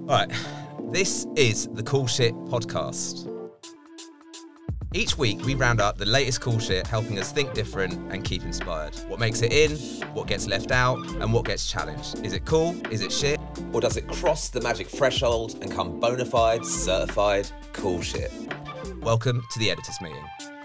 All right, this is the Cool Shit Podcast. Each week, we round up the latest cool shit, helping us think different and keep inspired. What makes it in, what gets left out, and what gets challenged. Is it cool? Is it shit? Or does it cross the magic threshold and come bona fide, certified cool shit? Welcome to the editors' meeting.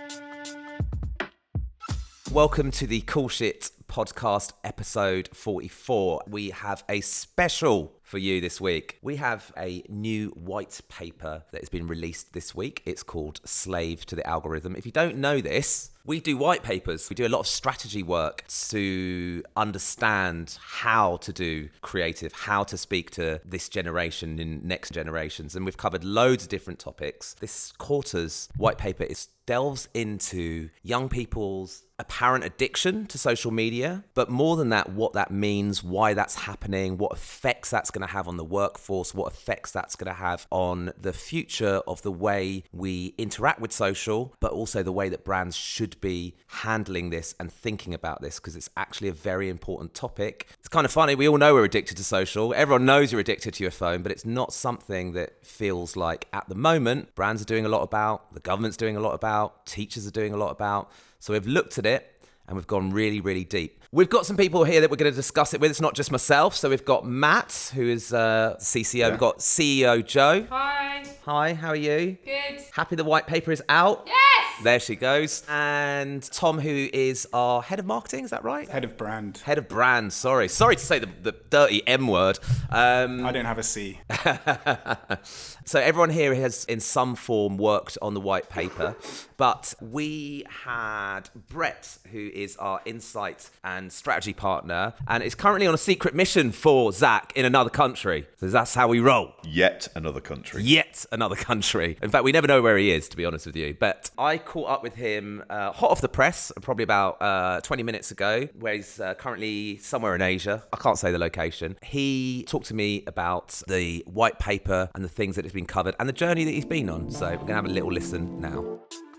Welcome to the Cool Shit Podcast, episode 44. We have a special for you this week. We have a new white paper that has been released this week. It's called Slave to the Algorithm. If you don't know this, we do white papers. We do a lot of strategy work to understand how to do creative, how to speak to this generation and next generations. And we've covered loads of different topics. This quarter's white paper delves into young people's apparent addiction to social media, but more than that, what that means, why that's happening, what effects that's going to have on the workforce, what effects that's going to have on the future of the way we interact with social, but also the way that brands should be handling this and thinking about this, because it's actually a very important topic. It's kind of funny, we all know we're addicted to social. Everyone knows you're addicted to your phone, but it's not something that feels like at the moment brands are doing a lot about, the government's doing a lot about, teachers are doing a lot about. So we've looked at it and we've gone really, really deep. We've got some people here that we're going to discuss it with. It's not just myself. So we've got Matt, who is CCO. Yeah. We've got CEO Joe. Hi. Hi, how are you? Good. Happy the white paper is out? Yes! There she goes. And Tom, who is our head of marketing, is that right? Head of brand. Head of brand, sorry. Sorry to say the dirty M word. I don't have a C. So everyone here has in some form worked on the white paper, but we had Brett, who is our insight and strategy partner, and is currently on a secret mission for Zach in another country. So that's how we roll. Yet another country. Yet another country. In fact, we never know where he is, to be honest with you. But I caught up with him hot off the press, probably about 20 minutes ago, where he's currently somewhere in Asia. I can't say the location. He talked to me about the white paper and the things that have been covered and the journey that he's been on. So we're going to have a little listen now.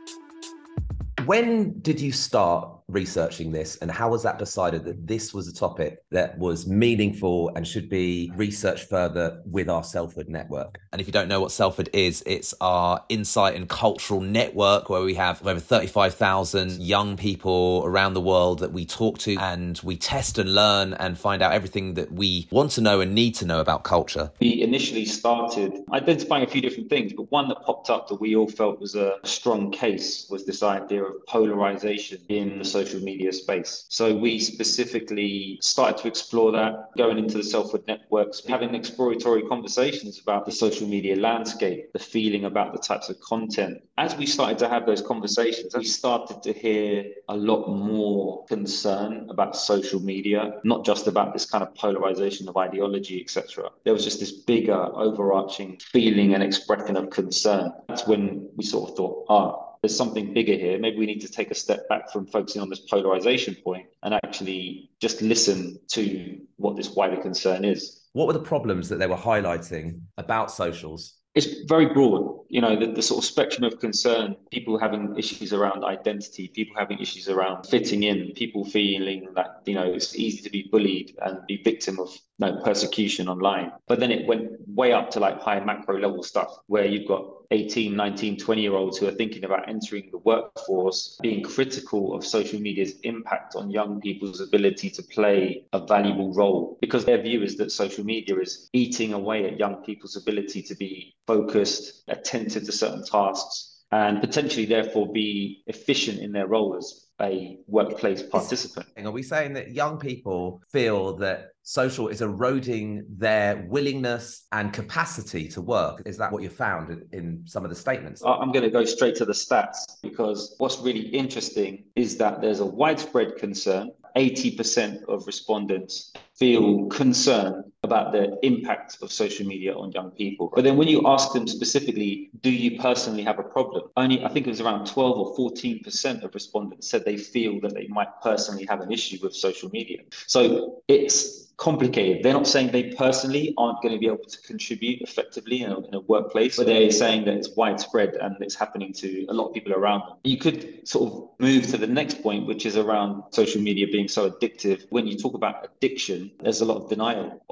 When did you start researching this, and how was that decided that this was a topic that was meaningful and should be researched further with our Selfhood network? And if you don't know what Selfhood is, it's our insight and cultural network where we have over 35,000 young people around the world that we talk to, and we test and learn and find out everything that we want to know and need to know about culture. We initially started identifying a few different things, but one that popped up that we all felt was a strong case was this idea of polarization in the social media space. So we specifically started to explore that, going into the Selfhood networks, having exploratory conversations about the social media landscape, the feeling about the types of content. As we started to have those conversations, we started to hear a lot more concern about social media, not just about this kind of polarization of ideology, etc. There was just this bigger overarching feeling and expression of concern. That's when we sort of thought, there's something bigger here. Maybe we need to take a step back from focusing on this polarization point and actually just listen to what this wider concern is. What were the problems that they were highlighting about socials? It's very broad, the sort of spectrum of concern, people having issues around identity, people having issues around fitting in, people feeling that, it's easy to be bullied and be victim of persecution online. But then it went way up to like high macro level stuff where you've got 18, 19, 20-year-olds who are thinking about entering the workforce, being critical of social media's impact on young people's ability to play a valuable role, because their view is that social media is eating away at young people's ability to be focused, attentive to certain tasks, and potentially therefore be efficient in their role as a workplace participant. Are we saying that young people feel that social is eroding their willingness and capacity to work? Is that what you found in some of the statements? I'm going to go straight to the stats, because what's really interesting is that there's a widespread concern. 80% of respondents feel concerned about the impact of social media on young people. But then when you ask them specifically, do you personally have a problem? Only, I think it was around 12 or 14% of respondents said they feel that they might personally have an issue with social media. So it's complicated. They're not saying they personally aren't going to be able to contribute effectively in a workplace, but they're saying that it's widespread and it's happening to a lot of people around them. You could sort of move to the next point, which is around social media being so addictive. When you talk about addiction, there's a lot of denial often.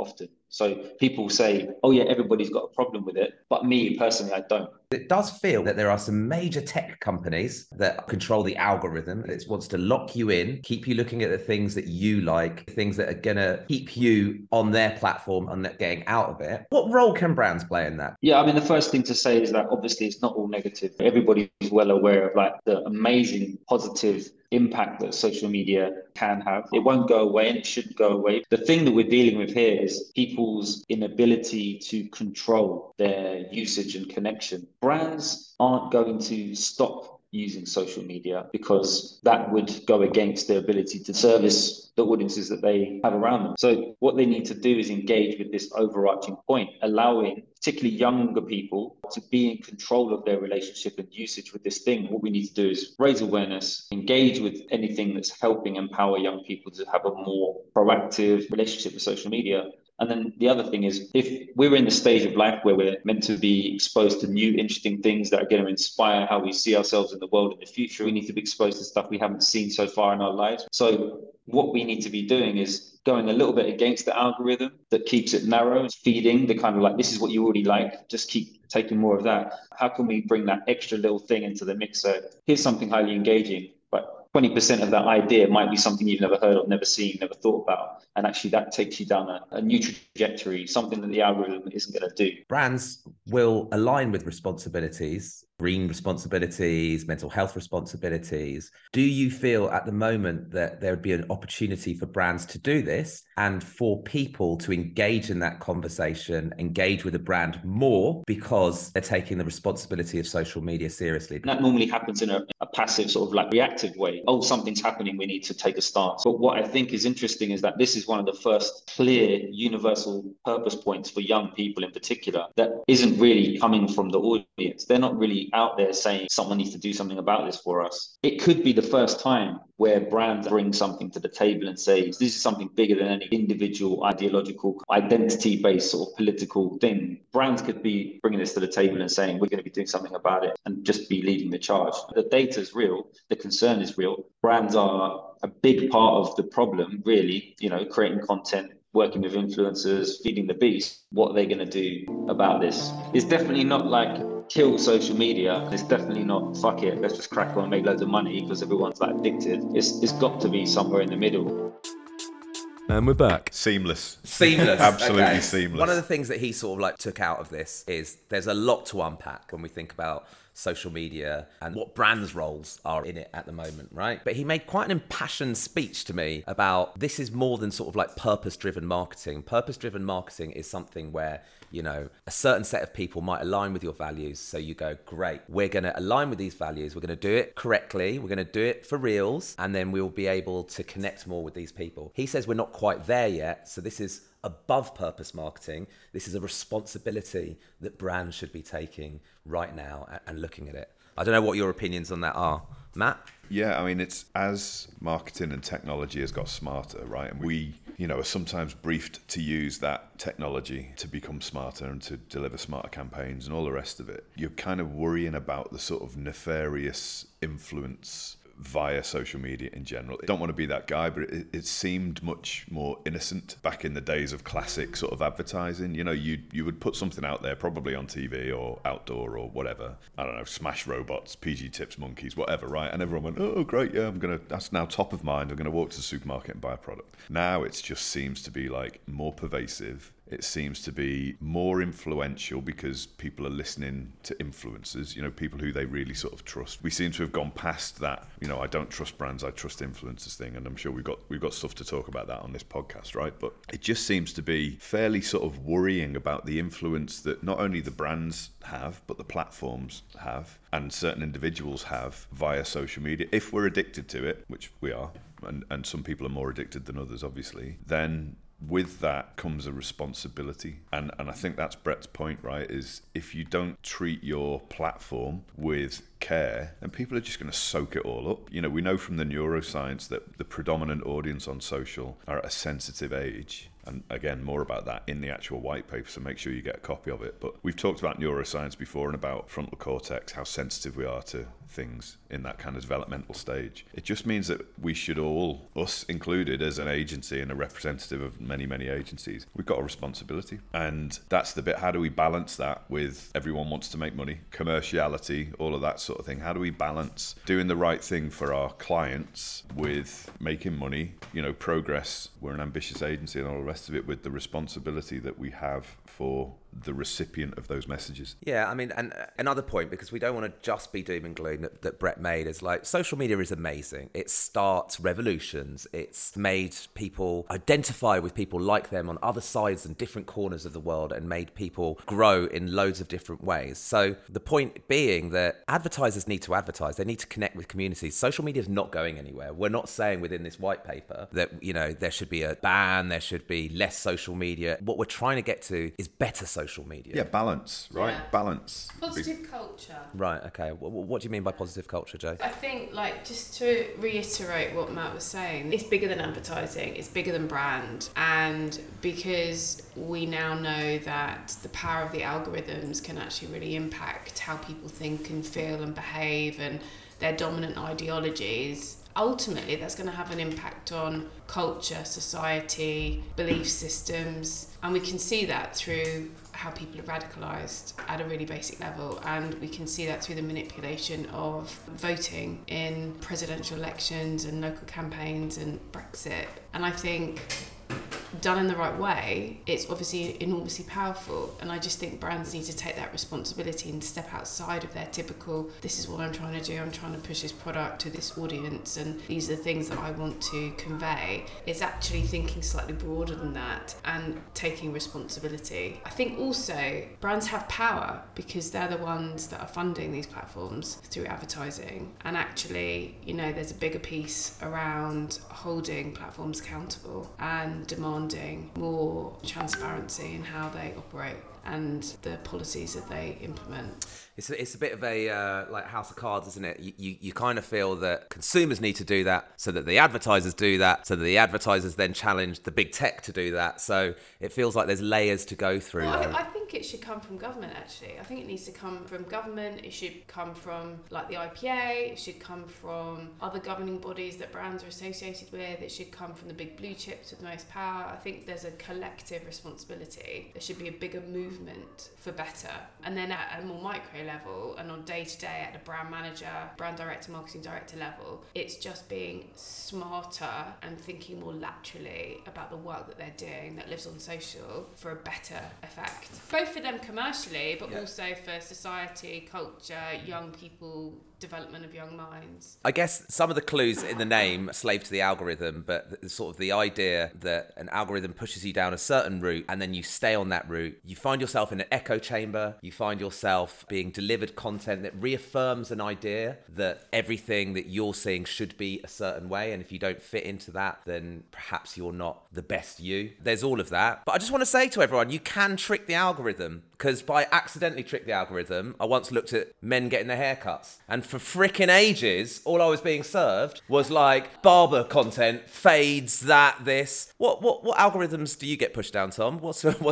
So people say, oh yeah, everybody's got a problem with it. But me personally, I don't. It does feel that there are some major tech companies that control the algorithm. It wants to lock you in, keep you looking at the things that you like, things that are going to keep you on their platform and not getting out of it. What role can brands play in that? Yeah, I mean, the first thing to say is that obviously it's not all negative. Everybody is well aware of like the amazing positive impact that social media can have. It won't go away and it shouldn't go away. The thing that we're dealing with here is people's inability to control their usage and connection. Brands aren't going to stop using social media because that would go against their ability to service the audiences that they have around them. So what they need to do is engage with this overarching point, allowing particularly younger people to be in control of their relationship and usage with this thing. What we need to do is raise awareness, engage with anything that's helping empower young people to have a more proactive relationship with social media. And then the other thing is, if we're in the stage of life where we're meant to be exposed to new, interesting things that are going to inspire how we see ourselves in the world in the future, we need to be exposed to stuff we haven't seen so far in our lives. So what we need to be doing is going a little bit against the algorithm that keeps it narrow, feeding the kind of like, this is what you already like, just keep taking more of that. How can we bring that extra little thing into the mix? So here's something highly engaging, but 20% of that idea might be something you've never heard of, never seen, never thought about. And actually that takes you down a new trajectory, something that the algorithm isn't going to do. Brands will align with responsibilities, green responsibilities, mental health responsibilities. Do you feel at the moment that there would be an opportunity for brands to do this and for people to engage in that conversation, engage with a brand more because they're taking the responsibility of social media seriously? That normally happens in a passive sort of like reactive way. Oh, something's happening, we need to take a stance. But what I think is interesting is that this is one of the first clear universal purpose points for young people in particular that isn't really coming from the audience. They're not really out there saying someone needs to do something about this for us. It could be the first time where brands bring something to the table and say, this is something bigger than any individual ideological, identity-based sort of political thing. Brands could be bringing this to the table and saying, we're going to be doing something about it and just be leading the charge. The data is real. The concern is real. Brands are a big part of the problem, really, creating content, working with influencers, feeding the beast. What are they going to do about this? It's definitely not like kill social media. It's definitely not fuck it, let's just crack on and make loads of money because everyone's like addicted. It's got to be somewhere in the middle. And we're back. Seamless. Absolutely okay. seamless. One of the things that he sort of like took out of this is there's a lot to unpack when we think about social media and what brands' roles are in it at the moment, right? But he made quite an impassioned speech to me about this is more than sort of like purpose-driven marketing. Purpose-driven marketing is something where, a certain set of people might align with your values. So you go, great, we're going to align with these values. We're going to do it correctly. We're going to do it for reals. And then we'll be able to connect more with these people. He says we're not quite there yet. So this is above purpose marketing. This is a responsibility that brands should be taking right now and looking at it. I don't know what your opinions on that are. Matt? Yeah, I mean, it's as marketing and technology has got smarter, right? And we, are sometimes briefed to use that technology to become smarter and to deliver smarter campaigns and all the rest of it. You're kind of worrying about the sort of nefarious influence via social media in general. I don't want to be that guy, but it seemed much more innocent back in the days of classic sort of advertising. You would put something out there, probably on TV or outdoor or whatever. I don't know, Smash Robots, PG Tips Monkeys, whatever, right? And everyone went, oh, great, yeah, that's now top of mind. I'm going to walk to the supermarket and buy a product. Now it just seems to be like more pervasive. It seems to be more influential because people are listening to influencers, people who they really sort of trust. We seem to have gone past that, I don't trust brands, I trust influencers thing. And I'm sure we've got stuff to talk about that on this podcast, right? But it just seems to be fairly sort of worrying about the influence that not only the brands have, but the platforms have and certain individuals have via social media. If we're addicted to it, which we are, and some people are more addicted than others, obviously, then with that comes a responsibility. And I think that's Brett's point, right? Is if you don't treat your platform with care, then people are just going to soak it all up. We know from the neuroscience that the predominant audience on social are at a sensitive age. And again, more about that in the actual white paper, so make sure you get a copy of it. But we've talked about neuroscience before and about frontal cortex, how sensitive we are to things in that kind of developmental stage. It just means that we should all, us included as an agency and a representative of many, many agencies, we've got a responsibility. And that's the bit, how do we balance that with everyone wants to make money, commerciality, all of that sort of thing? How do we balance doing the right thing for our clients with making money, progress, we're an ambitious agency and all the rest of it, with the responsibility that we have for the recipient of those messages? Yeah, I mean, and another point, because we don't want to just be doom and gloom, that Brett made is like, social media is amazing. It starts revolutions. It's made people identify with people like them on other sides and different corners of the world, and made people grow in loads of different ways. So the point being that advertisers need to advertise. They need to connect with communities. Social media is not going anywhere. We're not saying within this white paper that, there should be a ban, there should be less social media. What we're trying to get to is better social media. Yeah, balance, right? Yeah. Balance. Positive culture. Right, okay. What do you mean by positive culture, Jo? I think, just to reiterate what Matt was saying, it's bigger than advertising, it's bigger than brand. And because we now know that the power of the algorithms can actually really impact how people think and feel and behave and their dominant ideologies, ultimately that's going to have an impact on culture, society, belief systems, and we can see that through how people are radicalised at a really basic level, and we can see that through the manipulation of voting in presidential elections and local campaigns and Brexit. And I think done in the right way, it's obviously enormously powerful, and I just think brands need to take that responsibility and step outside of their typical, this is what I'm trying to do, I'm trying to push this product to this audience and these are the things that I want to convey. It's actually thinking slightly broader than that and taking responsibility. I think also brands have power because they're the ones that are funding these platforms through advertising, and actually, there's a bigger piece around holding platforms accountable and demanding more transparency in how they operate and the policies that they implement. It's a bit of a like house of cards, isn't it? You kind of feel that consumers need to do that so that the advertisers do that, so that the advertisers then challenge the big tech to do that. So it feels like there's layers to go through. Well, I think it should come from government, actually. I think it needs to come from government. It should come from the IPA. It should come from other governing bodies that brands are associated with. It should come from the big blue chips with the most power. I think there's a collective responsibility. There should be a bigger movement for better. And then at a more micro level and on day-to-day at a brand manager, brand director, marketing director level, it's just being smarter and thinking more laterally about the work that they're doing that lives on social for a better effect. Both for them commercially, but also for society, culture, young people, development of young minds. I guess some of the clues in the name, slave to the algorithm, but sort of the idea that an algorithm pushes you down a certain route and then you stay on that route. You find yourself in an echo chamber. You find yourself being delivered content that reaffirms an idea that everything that you're seeing should be a certain way. And if you don't fit into that, then perhaps you're not the best you. There's all of that. But I just want to say to everyone, you can trick the algorithm, because by accidentally trick the algorithm, I once looked at men getting their haircuts, and for frickin' ages, all I was being served was like barber content, fades, this. What algorithms do you get pushed down, Tom? What's your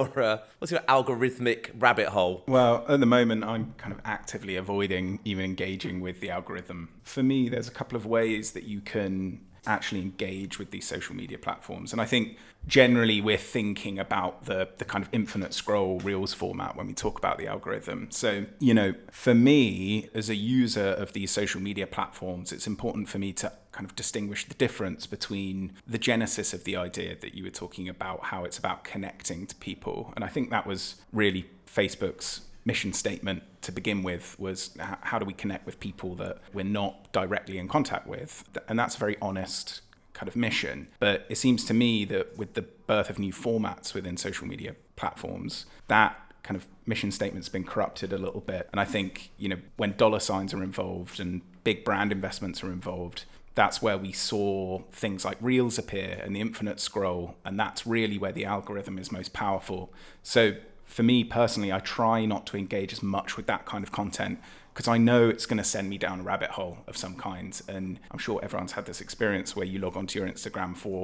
algorithmic rabbit hole? Well, at the moment, I'm kind of actively avoiding even engaging with the algorithm. For me, there's a couple of ways that you can actually engage with these social media platforms. And I think generally we're thinking about the kind of infinite scroll Reels format when we talk about the algorithm. So, for me, as a user of these social media platforms, it's important for me to kind of distinguish the difference between the genesis of the idea that you were talking about, how it's about connecting to people. And I think that was really Facebook's mission statement to begin with, was how do we connect with people that we're not directly in contact with? And that's a very honest kind of mission. But it seems to me that with the birth of new formats within social media platforms, that kind of mission statement's been corrupted a little bit. And I think, when dollar signs are involved and big brand investments are involved, that's where we saw things like Reels appear and the infinite scroll. And that's really where the algorithm is most powerful. So for me personally, I try not to engage as much with that kind of content because I know it's going to send me down a rabbit hole of some kind. And I'm sure everyone's had this experience where you log onto your Instagram for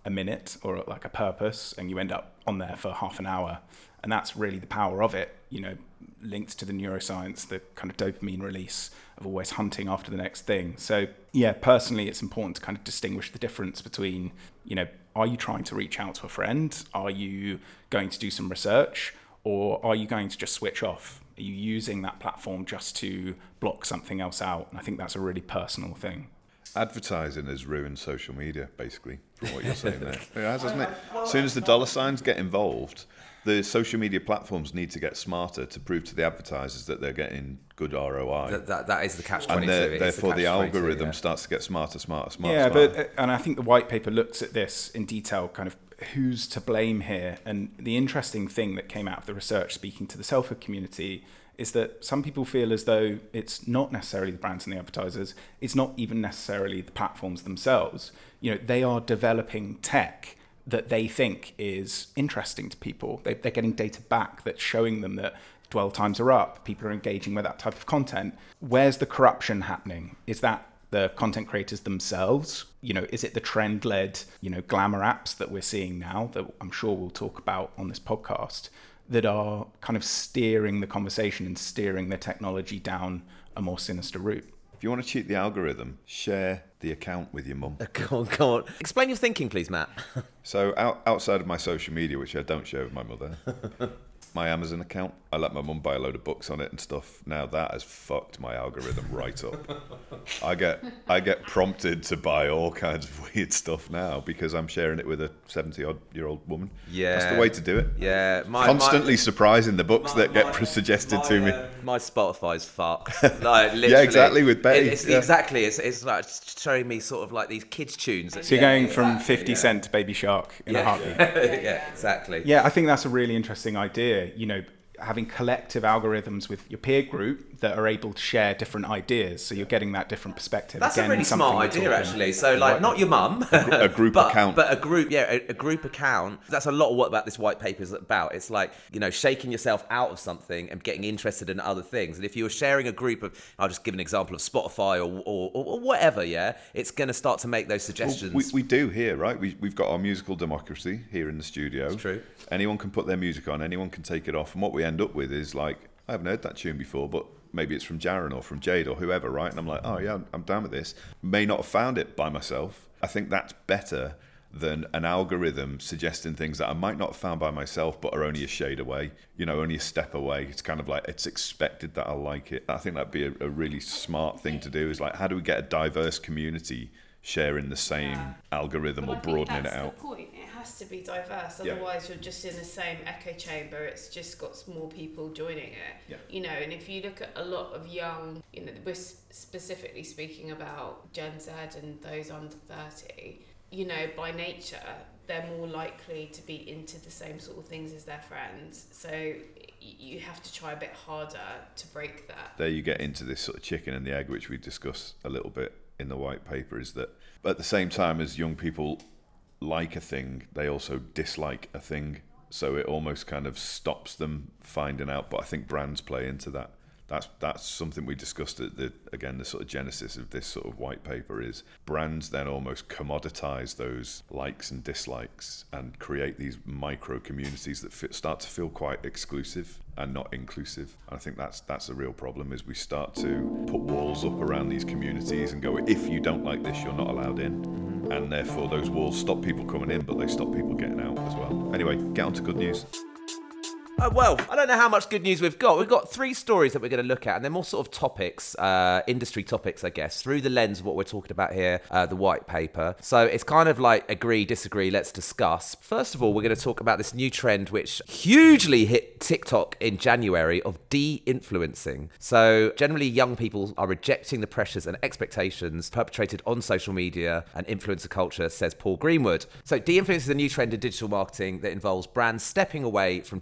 a minute or like a purpose, and you end up on there for half an hour. And that's really the power of it, linked to the neuroscience, the kind of dopamine release of always hunting after the next thing. So yeah, personally, it's important to kind of distinguish the difference between, are you trying to reach out to a friend? Are you going to do some research? Or are you going to just switch off? Are you using that platform just to block something else out? And I think that's a really personal thing. Advertising has ruined social media, basically, from what you're saying there. It has, hasn't it? As soon as the dollar signs get involved, the social media platforms need to get smarter to prove to the advertisers that they're getting good ROI. That is the catch-22. And therefore the algorithm starts to get smarter. Yeah, but and I think the white paper looks at this in detail, kind of who's to blame here. And the interesting thing that came out of the research, speaking to the Selfhood community, is that some people feel as though it's not necessarily the brands and the advertisers, it's not even necessarily the platforms themselves. They are developing tech that they think is interesting to people. They're getting data back that's showing them that dwell times are up, people are engaging with that type of content. Where's the corruption happening? Is that the content creators themselves? Is it the trend-led, glamour apps that we're seeing now that I'm sure we'll talk about on this podcast that are kind of steering the conversation and steering the technology down a more sinister route? If you want to cheat the algorithm, share the account with your mum. Go on. Explain your thinking, please, Matt. So outside of my social media, which I don't share with my mother, my Amazon account, I let my mum buy a load of books on it and stuff. Now that has fucked my algorithm right up. I get prompted to buy all kinds of weird stuff now because I'm sharing it with a 70-odd-year-old woman. Yeah. That's the way to do it. Yeah. Constantly surprising the books that get suggested to me. My Spotify's fucked. Like, literally. Yeah, exactly, with Betty. Exactly. It's like showing me sort of like these kids' tunes. So you're going from 50 Cent to Baby Shark in a heartbeat. Yeah, exactly. Yeah, I think that's a really interesting idea. Having collective algorithms with your peer group that are able to share different ideas, so you're getting that different perspective. That's a really smart idea, actually. So, like, not your mum, a group account, but a group account. That's a lot of what about this white paper is about. It's like, shaking yourself out of something and getting interested in other things. And if you were sharing a group of, I'll just give an example of Spotify or whatever, it's going to start to make those suggestions. Well, we do here, right? We've got our musical democracy here in the studio. It's true. Anyone can put their music on, anyone can take it off, and what we end up with is like, I haven't heard that tune before, but maybe it's from Jaron or from Jade or whoever, right? And I'm like, oh yeah, I'm down with this. May not have found it by myself. I think that's better than an algorithm suggesting things that I might not have found by myself, but are only a shade away, only a step away. It's kind of like, it's expected that I'll like it. I think that'd be a really smart thing to do, is like, how do we get a diverse community sharing the same algorithm or broadening it out? That's the point. It has to be diverse, otherwise you're just in the same echo chamber. It's just got more people joining it. And if you look at a lot of young, we're specifically speaking about Gen Z and those under 30, by nature they're more likely to be into the same sort of things as their friends, so you have to try a bit harder to break that. There you get into this sort of chicken and the egg, which we discuss a little bit in the white paper, is that at the same time as young people like a thing, they also dislike a thing, so it almost kind of stops them finding out. But I think brands play into that. That's something we discussed at the sort of genesis of this sort of white paper, is brands then almost commoditize those likes and dislikes and create these micro communities that start to feel quite exclusive and not inclusive. And I think that's a real problem, is we start to put walls up around these communities and go, if you don't like this, you're not allowed in. And therefore those walls stop people coming in, but they stop people getting out as well. Anyway, get on to good news. Well, I don't know how much good news we've got. We've got 3 stories that we're going to look at, and they're more sort of topics, industry topics, I guess, through the lens of what we're talking about here, the white paper. So it's kind of like agree, disagree, let's discuss. First of all, we're going to talk about this new trend which hugely hit TikTok in January of de-influencing. So generally, young people are rejecting the pressures and expectations perpetrated on social media and influencer culture, says Paul Greenwood. So de-influencing is a new trend in digital marketing that involves brands stepping away from traditional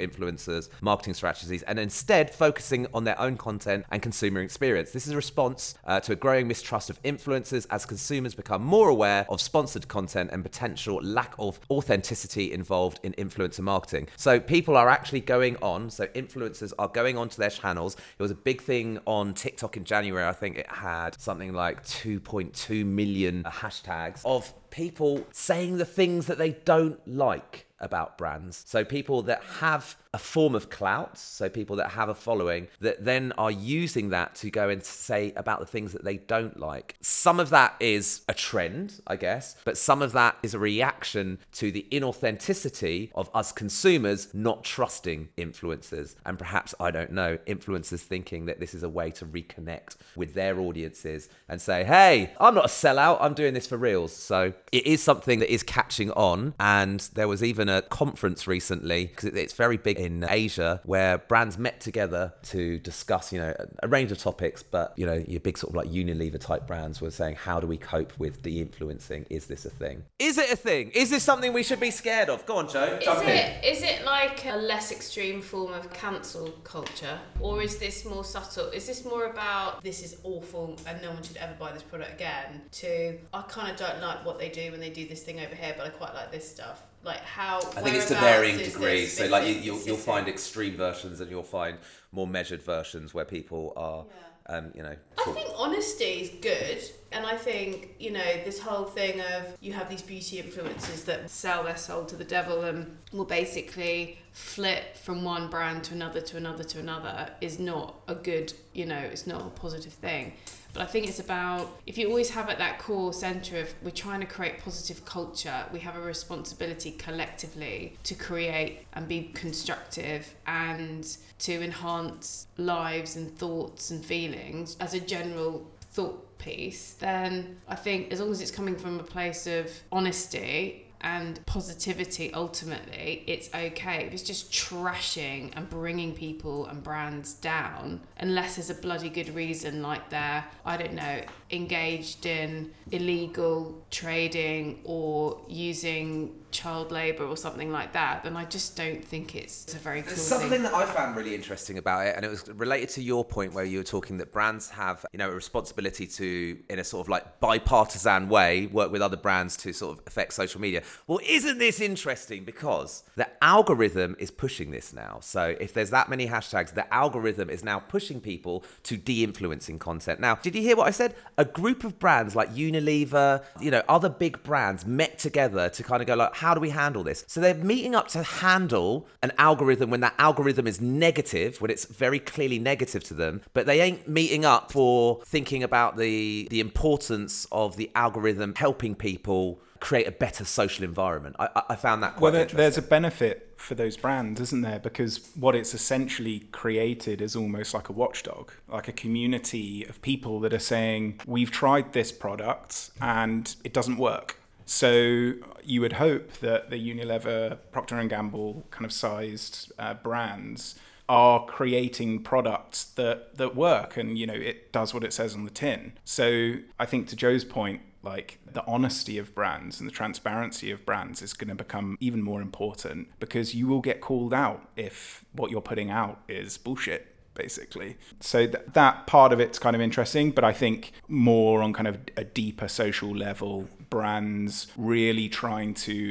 influencers' marketing strategies and instead focusing on their own content and consumer experience. This is a response to a growing mistrust of influencers as consumers become more aware of sponsored content and potential lack of authenticity involved in influencer marketing. So people are actually influencers are going onto their channels. It was a big thing on TikTok in January. I think it had something like 2.2 million hashtags of people saying the things that they don't like about brands. So people that have a form of clout, so people that have a following, that then are using that to go and say about the things that they don't like. Some of that is a trend, I guess, but some of that is a reaction to the inauthenticity of us consumers not trusting influencers. And perhaps, I don't know, influencers thinking that this is a way to reconnect with their audiences and say, hey, I'm not a sellout, I'm doing this for reals. So it is something that is catching on. And there was even a conference recently, because it's very big in Asia, where brands met together to discuss, a range of topics, but, your big sort of like Unilever type brands were saying, how do we cope with de-influencing? Is this a thing? Is it a thing? Is this something we should be scared of? Go on, Joe. Is it like a less extreme form of cancel culture? Or is this more subtle? Is this more about, this is awful and no one should ever buy this product again, to, I kind of don't like what they do when they do this thing over here, but I quite like this stuff? Like how? I think it's to varying degrees. So like you'll find extreme versions and you'll find more measured versions where people are, I think honesty is good. And I think, this whole thing of you have these beauty influencers that sell their soul to the devil and will basically flip from one brand to another to another to another is not a good, it's not a positive thing. But I think it's about, if you always have at that core centre of we're trying to create positive culture, we have a responsibility collectively to create and be constructive and to enhance lives and thoughts and feelings as a general thought piece. Then I think as long as it's coming from a place of honesty and positivity, ultimately it's okay. If it's just trashing and bringing people and brands down, unless there's a bloody good reason, like they're, I don't know, engaged in illegal trading or using child labour or something like that, then I just don't think it's a very cool thing. Something that I found really interesting about it, and it was related to your point where you were talking that brands have, a responsibility to, in a sort of like bipartisan way, work with other brands to sort of affect social media. Well, isn't this interesting? Because the algorithm is pushing this now. So if there's that many hashtags, the algorithm is now pushing people to de-influencing content. Now, did you hear what I said? A group of brands like Unilever, other big brands met together to kind of go like, how do we handle this? So they're meeting up to handle an algorithm when that algorithm is negative, when it's very clearly negative to them, but they ain't meeting up for thinking about the importance of the algorithm helping people create a better social environment. I found that quite interesting. There's a benefit for those brands, isn't there? Because what it's essentially created is almost like a watchdog, like a community of people that are saying, we've tried this product and it doesn't work. So you would hope that the Unilever, Procter & Gamble kind of sized brands are creating products that work and, it does what it says on the tin. So I think to Joe's point, like the honesty of brands and the transparency of brands is going to become even more important, because you will get called out if what you're putting out is bullshit, basically. So that part of it's kind of interesting, but I think more on kind of a deeper social level, brands really trying to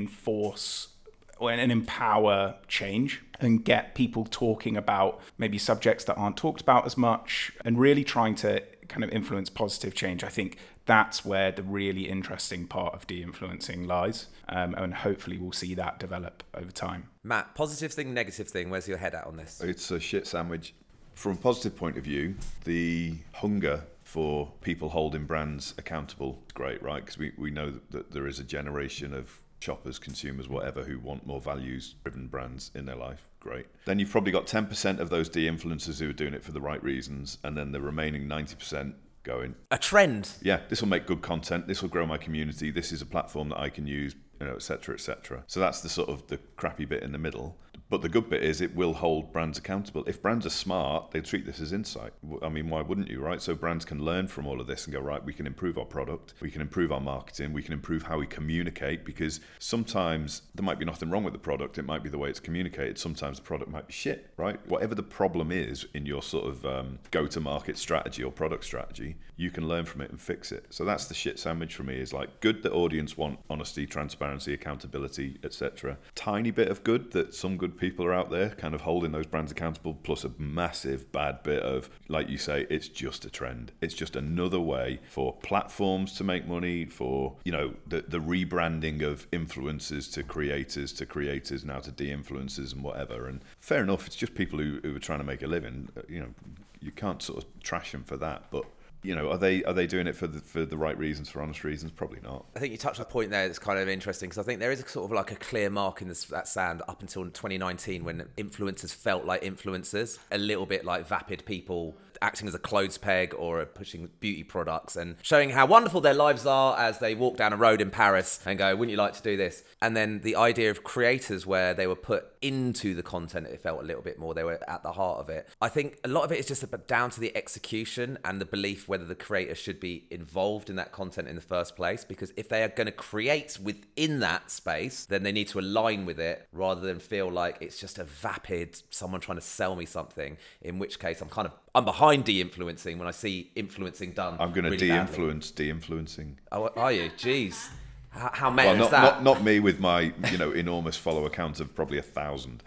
enforce and empower change and get people talking about maybe subjects that aren't talked about as much and really trying to kind of influence positive change. I think that's where the really interesting part of de-influencing lies, and hopefully we'll see that develop over time. Matt, positive thing, negative thing, where's your head at on this? It's a shit sandwich. From a positive point of view, the hunger for people holding brands accountable is great, right? Because we know that there is a generation of shoppers, consumers, whatever, who want more values-driven brands in their life. Great. Then you've probably got 10% of those de-influencers who are doing it for the right reasons, and then the remaining 90% going, a trend. Yeah, this will make good content. This will grow my community. This is a platform that I can use, et cetera, et cetera. So that's the sort of the crappy bit in the middle. But the good bit is it will hold brands accountable. If brands are smart, they treat this as insight. I mean, why wouldn't you, right? So brands can learn from all of this and go, right, we can improve our product, we can improve our marketing, we can improve how we communicate, because sometimes there might be nothing wrong with the product. It might be the way it's communicated. Sometimes the product might be shit, right? Whatever the problem is in your sort of go-to-market strategy or product strategy, you can learn from it and fix it. So that's the shit sandwich for me, is like good that audience want honesty, transparency, accountability, etc. Tiny bit of good that some good people are out there kind of holding those brands accountable, plus a massive bad bit of, like you say, it's just a trend. It's just another way for platforms to make money, for, you know, the rebranding of influencers to creators now to de-influencers and whatever. And fair enough, it's just people who are trying to make a living. You know, you can't sort of trash them for that, but you know, are they doing it for the right reasons, for honest reasons? Probably not. I think you touched on a point there that's kind of interesting, because I think there is a sort of like a clear mark in that sand up until 2019, when influencers felt like influencers, a little bit like vapid people acting as a clothes peg or pushing beauty products and showing how wonderful their lives are as they walk down a road in Paris and go, wouldn't you like to do this? And then the idea of creators, where they were put into the content, it felt a little bit more, they were at the heart of it. I think a lot of it is just down to the execution and the belief whether the creator should be involved in that content in the first place, because if they are going to create within that space, then they need to align with it rather than feel like it's just a vapid someone trying to sell me something, in which case I'm behind de-influencing when I see influencing done. I'm going to really de-influence de-influencing. Oh, are you? Jeez. How meta is that? Not me with my enormous follower count of probably 1,000.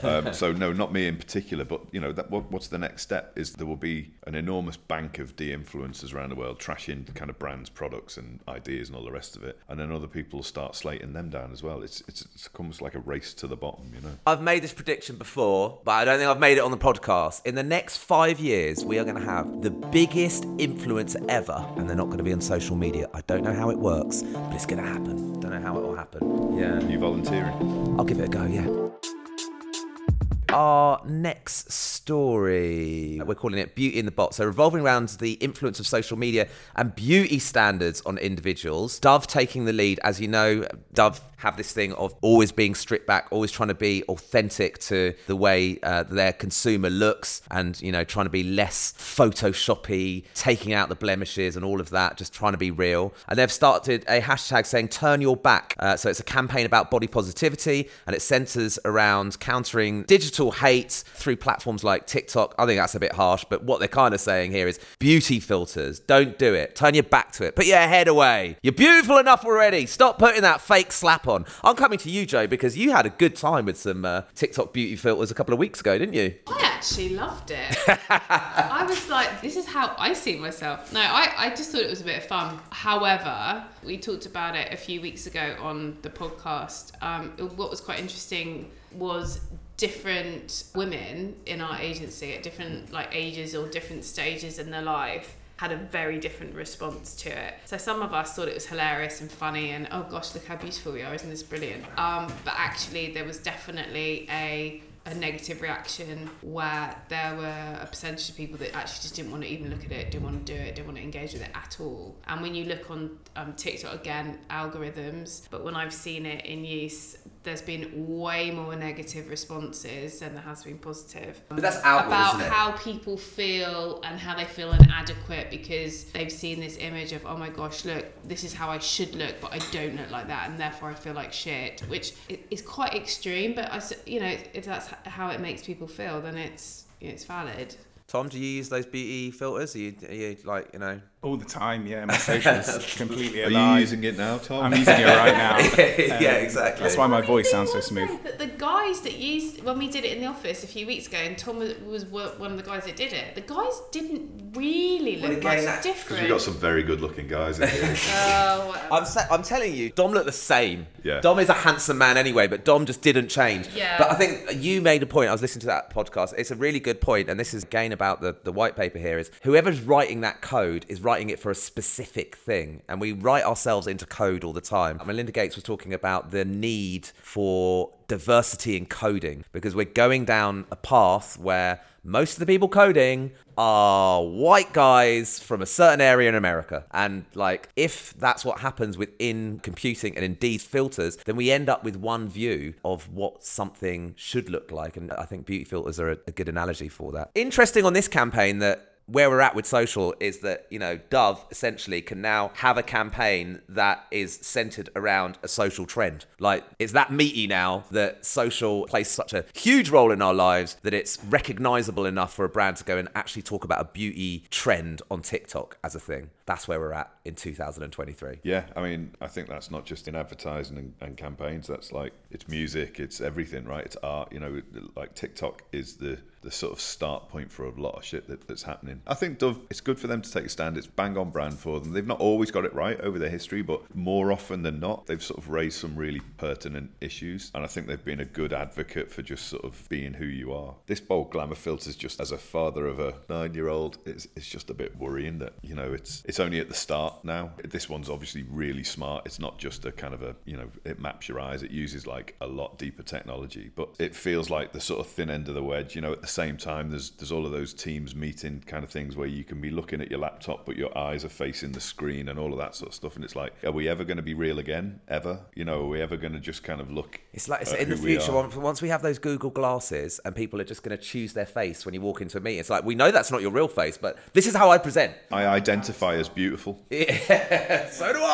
So no, not me in particular. But what's the next step? Is there will be an enormous bank of de-influencers around the world trashing kind of brands, products, and ideas and all the rest of it, and then other people will start slating them down as well. It's almost like a race to the bottom. I've made this prediction before, but I don't think I've made it on the podcast. In the next 5 years, we are going to have the biggest influencer ever, and they're not going to be on social media. I don't know how it works, but it's going to happen. Don't know how it will happen. Yeah. You volunteering? I'll give it a go, yeah. Our next story, we're calling it Beauty in the Box. So revolving around the influence of social media and beauty standards on individuals. Dove taking the lead. As you know, Dove have this thing of always being stripped back, always trying to be authentic to the way their consumer looks, and, trying to be less Photoshoppy, taking out the blemishes and all of that, just trying to be real. And they've started a hashtag saying turn your back. So it's a campaign about body positivity, and it centers around countering digital hate through platforms like TikTok. I think that's a bit harsh, but what they're kind of saying here is beauty filters. Don't do it. Turn your back to it. Put your head away. You're beautiful enough already. Stop putting that fake slap on. I'm coming to you, Joe, because you had a good time with some TikTok beauty filters a couple of weeks ago, didn't you? I actually loved it. I was like, this is how I see myself. No, I just thought it was a bit of fun. However, we talked about it a few weeks ago on the podcast. What was quite interesting was different women in our agency at different ages or different stages in their life had a very different response to it. So some of us thought it was hilarious and funny and, oh gosh, look how beautiful we are, isn't this brilliant? But actually there was definitely a negative reaction where there were a percentage of people that actually just didn't want to even look at it, didn't want to do it, didn't want to engage with it at all. And when you look on TikTok, again, algorithms, but when I've seen it in use, there's been way more negative responses than there has been positive. But that's outward, about isn't it? how people feel and how they feel inadequate because they've seen this image of, oh my gosh, look, this is how I should look, but I don't look like that, and therefore I feel like shit, which is quite extreme. But if that's how it makes people feel, then it's valid. Tom, do you use those beauty filters? Are you All the time, yeah. My socials completely Are alive. you using it now, Tom? I'm using it right now. Yeah, exactly. That's why my voice sounds so smooth. That the guys that used, when we did it in the office a few weeks ago, and Tom was one of the guys that did it, the guys didn't really look much different. Because we've got some very good-looking guys in here. I'm telling you, Dom looked the same. Yeah. Dom is a handsome man anyway, but Dom just didn't change. Yeah. But I think you made a point. I was listening to that podcast. It's a really good point, and this is again about the white paper here, is whoever's writing that code is writing it for a specific thing, and we write ourselves into code all the time. Melinda Gates was talking about the need for diversity in coding, because we're going down a path where most of the people coding are white guys from a certain area in America. And like, if that's what happens within computing and in these filters, then we end up with one view of what something should look like. And I think beauty filters are a good analogy for that. Interesting on this campaign that where we're at with social is that, you know, Dove essentially can now have a campaign that is centered around a social trend. Like, it's that meaty now that social plays such a huge role in our lives that it's recognizable enough for a brand to go and actually talk about a beauty trend on TikTok as a thing. That's where we're at in 2023. Yeah, I mean, I think that's not just in advertising and campaigns. That's like, it's music, it's everything, right? It's art, you know, like TikTok is the sort of start point for a lot of shit that's happening. I think Dove, it's good for them to take a stand. It's bang on brand for them. They've not always got it right over their history, but more often than not, they've sort of raised some really pertinent issues. And I think they've been a good advocate for just sort of being who you are. This bold glamour filter is just, as a father of a 9-year-old, it's just a bit worrying that, you know, it's only at the start now. This one's obviously really smart. It's not just a kind of a, you know, it maps your eyes. It uses like a lot deeper technology, but it feels like the sort of thin end of the wedge. You know, at the same time, there's all of those Teams meeting kind of things where you can be looking at your laptop, but your eyes are facing the screen and all of that sort of stuff. And it's like, are we ever going to be real again? Ever? You know, are we ever going to just kind of look? It's like, it's in the future, once we have those Google glasses and people are just going to choose their face when you walk into a meeting, it's like, we know that's not your real face, but this is how I present. I identify as beautiful. Yeah, so do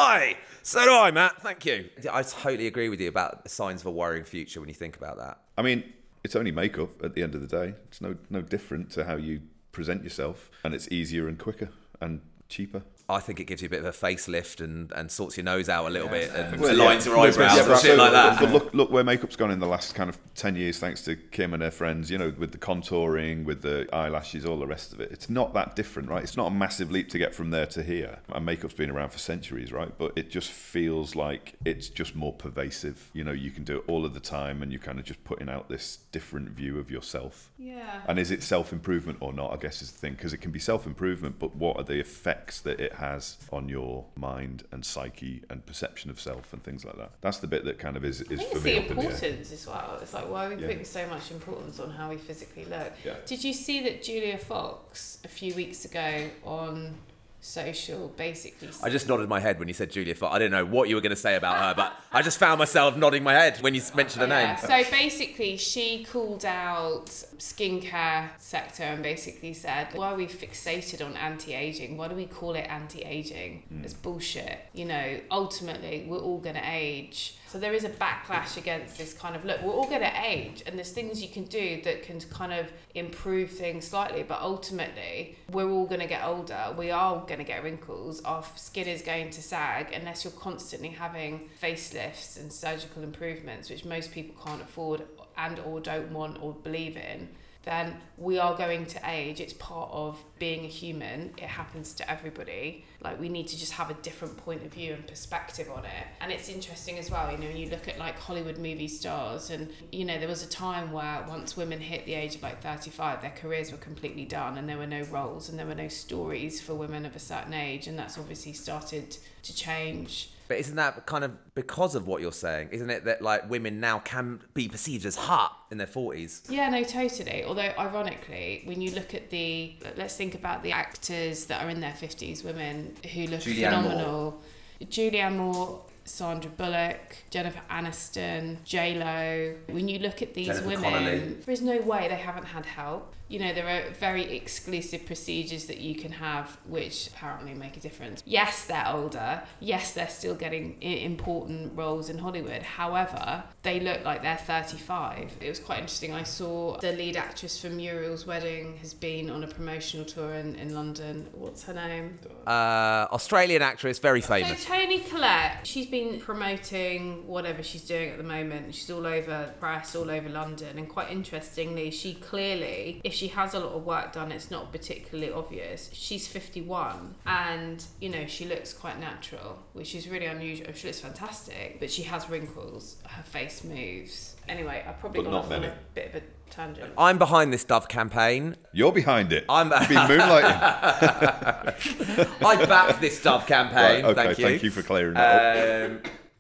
I, Matt. Thank you. I totally agree with you about the signs of a worrying future when you think about that. I mean, it's only makeup at the end of the day. It's no different to how you present yourself, and it's easier and quicker and cheaper. I think it gives you a bit of a facelift and sorts your nose out a little bit and Well, aligns your eyebrows and shit so, like that. But look where makeup's gone in the last kind of 10 years, thanks to Kim and her friends, you know, with the contouring, with the eyelashes, all the rest of it. It's not that different, right? It's not a massive leap to get from there to here. And makeup's been around for centuries, right? But it just feels like it's just more pervasive. You know, you can do it all of the time and you're kind of just putting out this different view of yourself. Yeah. And is it self-improvement or not, I guess is the thing, because it can be self-improvement, but what are the effects that it has on your mind and psyche and perception of self and things like that? That's the bit that kind of is I think for it's me the up in the air. importance as well. It's like, why are we putting so much importance on how we physically look? Yeah. Did you see that Julia Fox a few weeks ago on social basically I just nodded my head when you said Julia Fox. I didn't know what you were going to say about her, but I just found myself nodding my head when you mentioned her name. So basically she called out skincare sector and basically said, why are we fixated on anti-aging? Why do we call it anti-aging? It's bullshit. You know, ultimately we're all going to age. So there is a backlash against this kind of look. We're all going to age, and there's things you can do that can kind of improve things slightly, but ultimately we're all going to get older. We are going to get wrinkles. Our skin is going to sag unless you're constantly having facelifts and surgical improvements, which most people can't afford and or don't want or believe in. Then we are going to age. It's part of being a human. It happens to everybody. Like, we need to just have a different point of view and perspective on it. And it's interesting as well, you know, when you look at like Hollywood movie stars, and you know, there was a time where once women hit the age of like 35, their careers were completely done and there were no roles and there were no stories for women of a certain age, and that's obviously started to change. But isn't that kind of because of what you're saying? Isn't it that like women now can be perceived as hot in their 40s? Yeah, no, totally. Although ironically, when you look at let's think about the actors that are in their 50s, women who look phenomenal. Julianne Moore, Sandra Bullock, Jennifer Aniston, J-Lo. When you look at these Jennifer women, Connelly. there's no way they haven't had help. You know, there are very exclusive procedures that you can have which apparently make a difference. Yes, they're older. Yes, they're still getting important roles in Hollywood. However, they look like they're 35. It was quite interesting. I saw the lead actress for Muriel's Wedding has been on a promotional tour in London. What's her name? Australian actress, very famous. So Toni Collette, she's been promoting whatever she's doing at the moment. She's all over press, all over London, and quite interestingly, she clearly, if she has a lot of work done, it's not particularly obvious. She's 51 and, you know, she looks quite natural, which is really unusual. She looks fantastic, but she has wrinkles, her face moves. Anyway, I probably gone off on a bit of a tangent. I'm behind this Dove campaign. You're behind it. You've been moonlighting. I backed this Dove campaign. Right, okay, thank you. Thank you for clearing that up.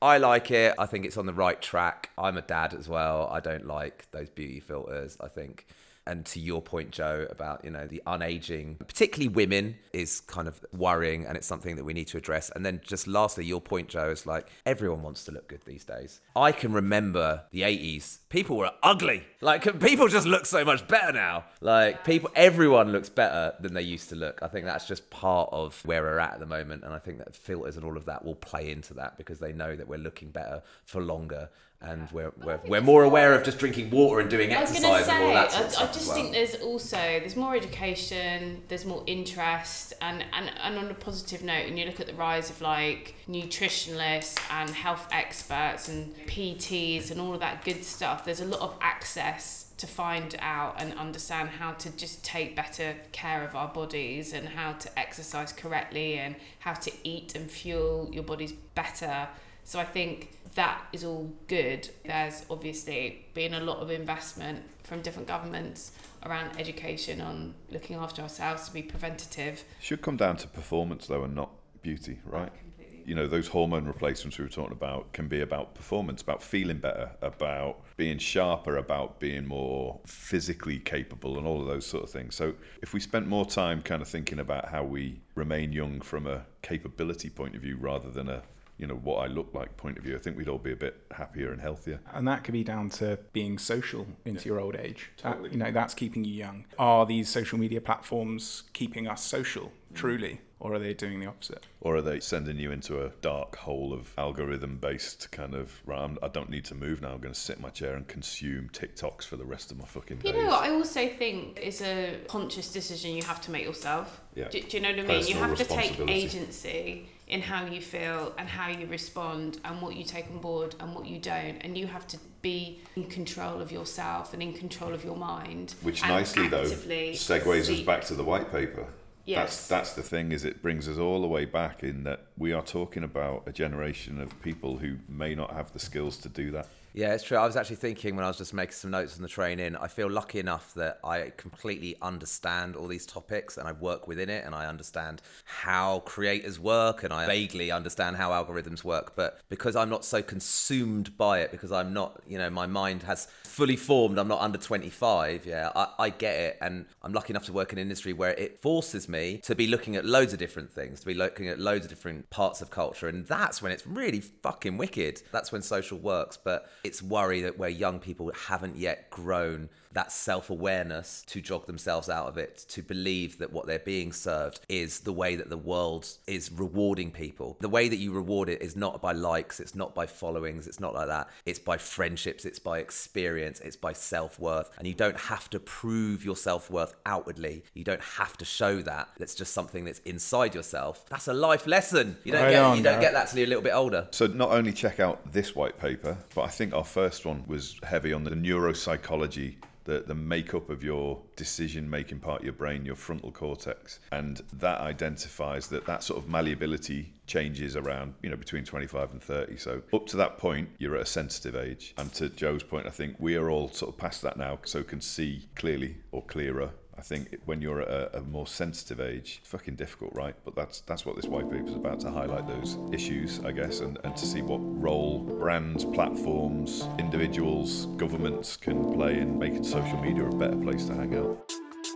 I like it. I think it's on the right track. I'm a dad as well. I don't like those beauty filters, I think. And to your point, Joe, about, the unaging, particularly women, is kind of worrying, and it's something that we need to address. And then just lastly, your point, Joe, is like everyone wants to look good these days. I can remember the 80s. People were ugly. Like, people just look so much better now. Like, everyone looks better than they used to look. I think that's just part of where we're at the moment. And I think that filters and all of that will play into that, because they know that we're looking better for longer. And we're more aware of just drinking water and doing exercise and all that sort of stuff. I just think there's more education, there's more interest, and on a positive note, when you look at the rise of like nutritionalists and health experts and PTs and all of that good stuff, there's a lot of access to find out and understand how to just take better care of our bodies and how to exercise correctly and how to eat and fuel your bodies better. So I think that is all good. There's obviously been a lot of investment from different governments around education on looking after ourselves to be preventative. Should come down to performance though, and not beauty, right? Those hormone replacements we were talking about can be about performance, about feeling better, about being sharper, about being more physically capable, and all of those sort of things. So if we spent more time kind of thinking about how we remain young from a capability point of view rather than a what I look like point of view, I think we'd all be a bit happier and healthier. And that could be down to being social into your old age. Totally. That's keeping you young. Are these social media platforms keeping us social, truly? Or are they doing the opposite? Or are they sending you into a dark hole of algorithm-based kind of, I don't need to move now, I'm going to sit in my chair and consume TikToks for the rest of my fucking days. You know what I also think is a conscious decision you have to make yourself. Yeah. Do you know what I mean? Personal You have to take responsibility. agency in how you feel and how you respond and what you take on board and what you don't. And you have to be in control of yourself and in control of your mind. Which and nicely, though, segues us back to the white paper. Yes. That's the thing, is it brings us all the way back in that we are talking about a generation of people who may not have the skills to do that. Yeah, it's true. I was actually thinking when I was just making some notes on the train in, I feel lucky enough that I completely understand all these topics and I work within it and I understand how creators work and I vaguely understand how algorithms work. But because I'm not so consumed by it, because I'm not, my mind has fully formed, I'm not under 25, I get it. And I'm lucky enough to work in an industry where it forces me to be looking at loads of different things, to be looking at loads of different parts of culture. And that's when it's really fucking wicked. That's when social works. But it's worry that where young people haven't yet grown that self-awareness to jog themselves out of it, to believe that what they're being served is the way that the world is rewarding people. The way that you reward it is not by likes, it's not by followings, it's not like that. It's by friendships, it's by experience, it's by self-worth. And you don't have to prove your self-worth outwardly. You don't have to show that. It's just something that's inside yourself. That's a life lesson. You don't get that till you're a little bit older. So not only check out this white paper, but I think our first one was heavy on the neuropsychology, the makeup of your decision-making part of your brain, your frontal cortex. And that identifies that sort of malleability changes around, between 25 and 30. So up to that point, you're at a sensitive age. And to Joe's point, I think we are all sort of past that now, so can see clearly or clearer. I think when you're at a more sensitive age, it's fucking difficult, right? But that's what this white paper is about, to highlight those issues, I guess, and to see what role brands, platforms, individuals, governments can play in making social media a better place to hang out.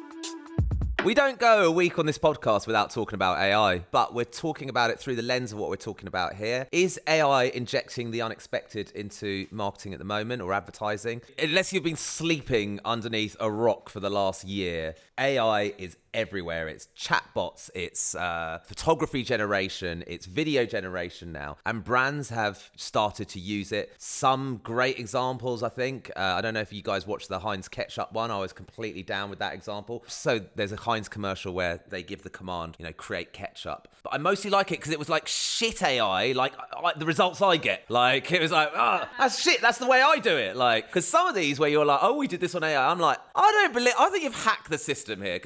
We don't go a week on this podcast without talking about AI, but we're talking about it through the lens of what we're talking about here. Is AI injecting the unexpected into marketing at the moment, or advertising? Unless you've been sleeping underneath a rock for the last year, AI is everywhere. It's chatbots, it's photography generation, it's video generation now. And brands have started to use it. Some great examples, I think. I don't know if you guys watched the Heinz ketchup one. I was completely down with that example. So there's a Heinz commercial where they give the command, create ketchup. But I mostly like it because it was like shit AI, like the results I get. Like, it was like, that's shit, that's the way I do it. Like, because some of these where you're like, oh, we did this on AI, I'm like, I think you've hacked the system here, because some AI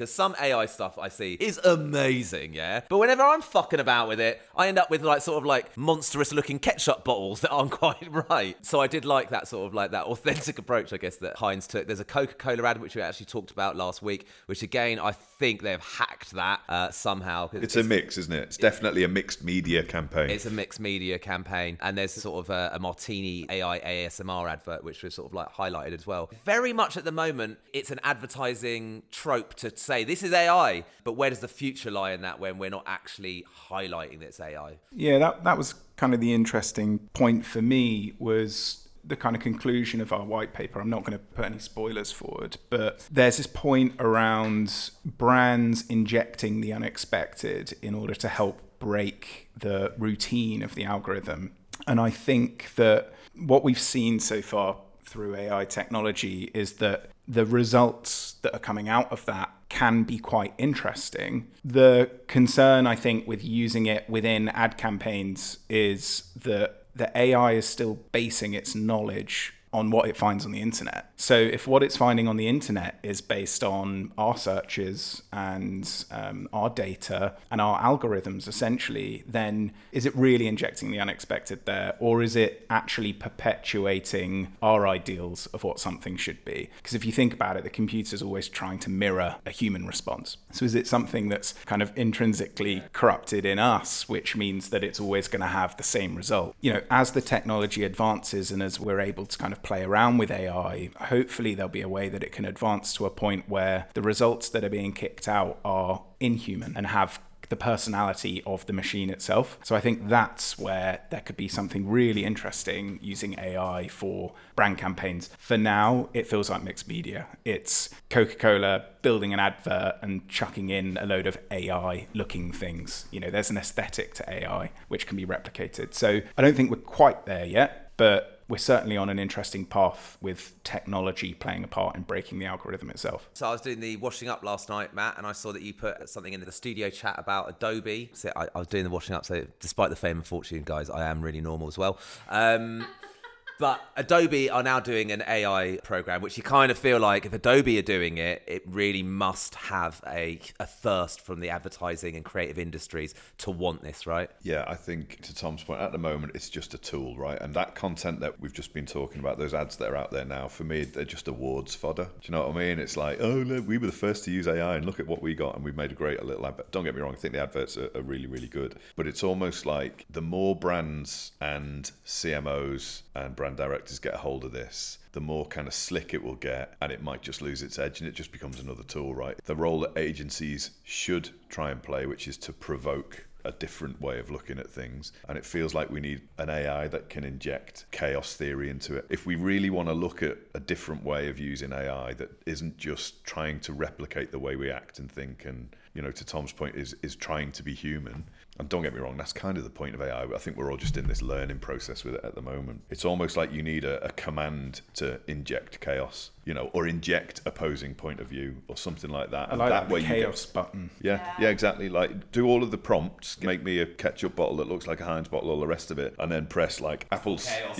AI stuff I see is amazing, yeah? But whenever I'm fucking about with it, I end up with like sort of like monstrous looking ketchup bottles that aren't quite right. So I did like that sort of like that authentic approach, I guess, that Heinz took. There's a Coca-Cola ad, which we actually talked about last week, which again, I think they've hacked that somehow. It's a mix, isn't it? It's definitely a mixed media campaign. It's a mixed media campaign. And there's sort of a Martini AI ASMR advert, which was sort of like highlighted as well. Very much at the moment, it's an advertising trope to say this is AI, but where does the future lie in that when we're not actually highlighting that it's AI? Yeah, that was kind of the interesting point for me, was the kind of conclusion of our white paper. I'm not going to put any spoilers forward, but there's this point around brands injecting the unexpected in order to help break the routine of the algorithm. And I think that what we've seen so far through AI technology is that the results that are coming out of that can be quite interesting. The concern, I think, with using it within ad campaigns is that the AI is still basing its knowledge on what it finds on the internet. So if what it's finding on the internet is based on our searches and our data and our algorithms, essentially, then is it really injecting the unexpected there? Or is it actually perpetuating our ideals of what something should be? Because if you think about it, the computer's always trying to mirror a human response. So is it something that's kind of intrinsically corrupted in us, which means that it's always going to have the same result? You know, as the technology advances and as we're able to kind of play around with AI, hopefully there'll be a way that it can advance to a point where the results that are being kicked out are inhuman and have the personality of the machine itself. So I think that's where there could be something really interesting using AI for brand campaigns. For now, it feels like mixed media. It's Coca-Cola building an advert and chucking in a load of AI looking things. You know, there's an aesthetic to AI which can be replicated. So I don't think we're quite there yet, but we're certainly on an interesting path with technology playing a part in breaking the algorithm itself. So I was doing the washing up last night, Matt, and I saw that you put something in the studio chat about Adobe. So I was doing the washing up, so despite the fame and fortune, guys, I am really normal as well. But Adobe are now doing an AI program, which you kind of feel like if Adobe are doing it, it really must have a thirst from the advertising and creative industries to want this, right? Yeah, I think to Tom's point, at the moment, it's just a tool, right? And that content that we've just been talking about, those ads that are out there now, for me, they're just awards fodder. Do you know what I mean? It's like, oh, look, we were the first to use AI and look at what we got and we've made a great little advert. Don't get me wrong, I think the adverts are really, really good. But it's almost like the more brands and CMOs and brand directors get a hold of this, the more kind of slick it will get, and it might just lose its edge and it just becomes another tool, right? The role that agencies should try and play, which is to provoke a different way of looking at things. And it feels like we need an AI that can inject chaos theory into it. If we really want to look at a different way of using AI that isn't just trying to replicate the way we act and think and, you know, to Tom's point, is trying to be human. And don't get me wrong, that's kind of the point of AI. I think we're all just in this learning process with it at the moment. It's almost like you need a command to inject chaos, you know, or inject opposing point of view or something like that. I like that the way chaos button. Yeah, exactly. Like, do all of the prompts, make me a ketchup bottle that looks like a Heinz bottle, all the rest of it, and then press like Apple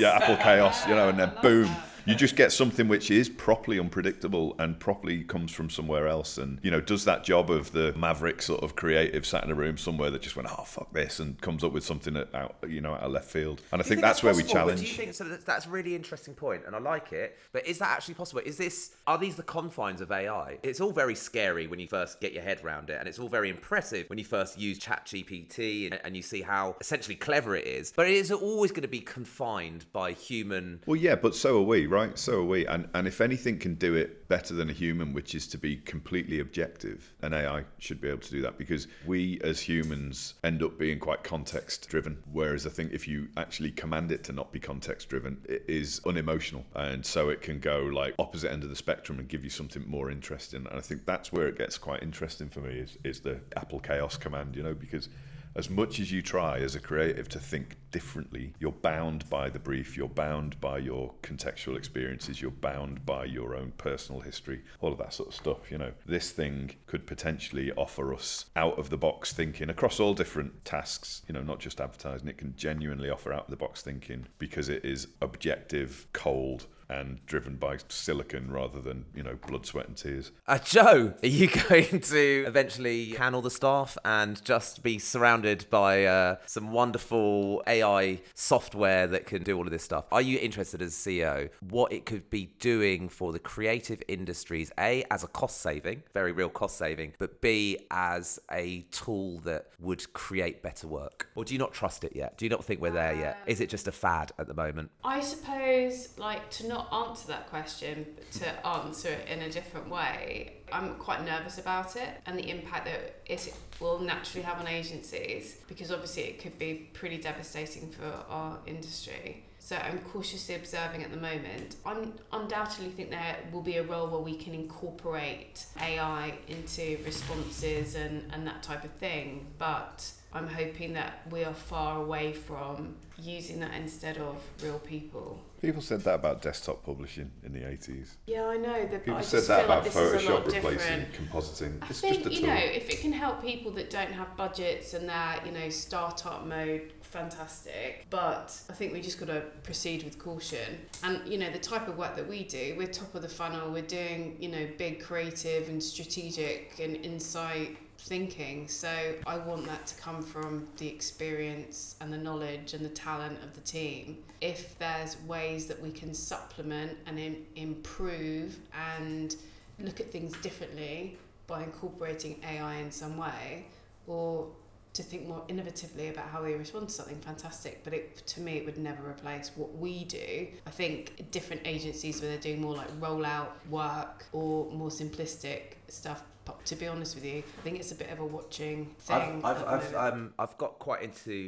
chaos, you know, and then boom. You just get something which is properly unpredictable and properly comes from somewhere else and, you know, does that job of the maverick sort of creative sat in a room somewhere that just went, oh, fuck this, and comes up with something out of left field. And I think that's where we challenge. Do you think so? That's a really interesting point, and I like it. But is that actually possible? Are these the confines of AI? It's all very scary when you first get your head around it, and it's all very impressive when you first use ChatGPT and you see how essentially clever it is. But it is always going to be confined by human. Well, yeah, but so are we. Right, so are we. And if anything can do it better than a human, which is to be completely objective, an AI should be able to do that, because we as humans end up being quite context driven. Whereas I think if you actually command it to not be context driven, it is unemotional. And so it can go like opposite end of the spectrum and give you something more interesting. And I think that's where it gets quite interesting for me is the Apple Chaos command, you know, because as much as you try as a creative to think differently, you're bound by the brief, you're bound by your contextual experiences, you're bound by your own personal history, all of that sort of stuff, you know. This thing could potentially offer us out-of-the-box thinking across all different tasks, you know, not just advertising. It can genuinely offer out-of-the-box thinking because it is objective, cold, and driven by silicon rather than, blood, sweat and tears. Joe, are you going to eventually can all the staff and just be surrounded by some wonderful AI software that can do all of this stuff? Are you interested as a CEO what it could be doing for the creative industries, A, as a cost saving, very real cost saving, but B, as a tool that would create better work? Or do you not trust it yet? Do you not think we're there yet? Is it just a fad at the moment? I suppose, to not answer that question, but to answer it in a different way, I'm quite nervous about it and the impact that it will naturally have on agencies, because obviously it could be pretty devastating for our industry. So I'm cautiously observing at the moment. I undoubtedly think there will be a role where we can incorporate AI into responses and that type of thing. But I'm hoping that we are far away from using that instead of real people. People said that about desktop publishing in the 80s. Yeah, I know. People said that about Photoshop replacing compositing. I think, if it can help people that don't have budgets and they're, startup mode, fantastic. But I think we just got to proceed with caution. And, the type of work that we do, we're top of the funnel. We're doing, big creative and strategic and insight thinking. So I want that to come from the experience and the knowledge and the talent of the team. If there's ways that we can supplement and improve and look at things differently by incorporating AI in some way, or to think more innovatively about how we respond to something, fantastic. But to me, it would never replace what we do. I think different agencies where they're doing more like rollout work or more simplistic stuff, to be honest with you, I think it's a bit of a watching thing. I've got quite into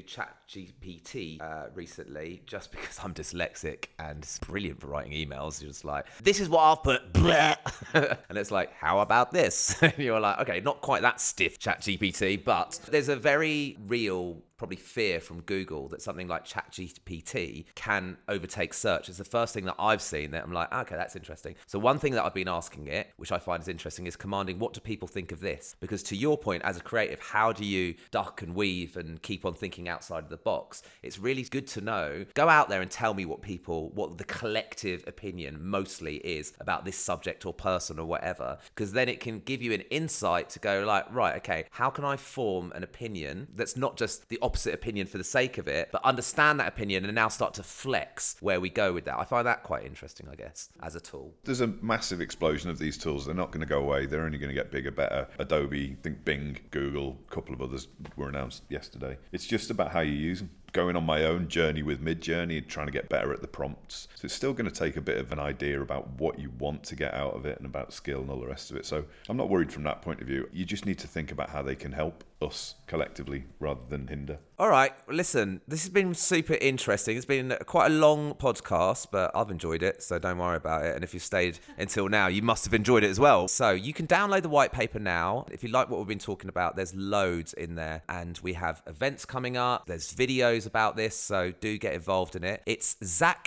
ChatGPT recently, just because I'm dyslexic and it's brilliant for writing emails. You're just like, this is what I've put, bleh. And it's like, how about this? And you're like, okay, not quite that stiff, ChatGPT, but there's a very real probably fear from Google that something like ChatGPT can overtake search. It's the first thing that I've seen that I'm like, okay, that's interesting. So one thing that I've been asking it, which I find is interesting, is commanding, what do people think of this? Because to your point, as a creative, how do you duck and weave and keep on thinking outside of the box? It's really good to know. Go out there and tell me what the collective opinion mostly is about this subject or person or whatever, because then it can give you an insight to go like, right, okay, how can I form an opinion that's not just the opposite opinion for the sake of it, but understand that opinion and now start to flex where we go with that. I find that quite interesting, I guess, as a tool. There's a massive explosion of these tools. They're not going to go away. They're only going to get bigger, better. Adobe, I think Bing, Google, a couple of others were announced yesterday. It's just about how you use them. Going on my own journey with Midjourney, trying to get better at the prompts. So it's still going to take a bit of an idea about what you want to get out of it and about skill and all the rest of it. So I'm not worried from that point of view. You just need to think about how they can help us collectively rather than hinder. All right, listen, this has been super interesting. It's been quite a long podcast, but I've enjoyed it, so don't worry about it. And if you've stayed until now, you must have enjoyed it as well. So you can download the white paper now. If you like what we've been talking about, there's loads in there. And we have events coming up. There's videos about this, so do get involved in it. It's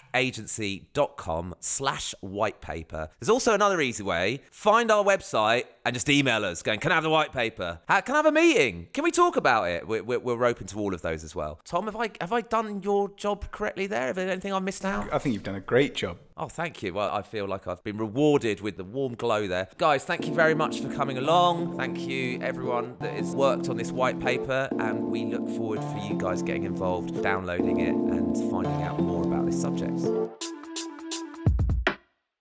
zacagency.com/whitepaper. There's also another easy way. Find our website and just email us going, can I have the white paper? Can I have a meeting? Can we talk about it? We're open to all of those as well. Tom, have I done your job correctly there? Is there anything I missed out? I think you've done a great job. Oh, thank you. Well, I feel like I've been rewarded with the warm glow there. Guys, thank you very much for coming along. Thank you, everyone that has worked on this white paper. And we look forward for you guys getting involved, downloading it and finding out more about this subject.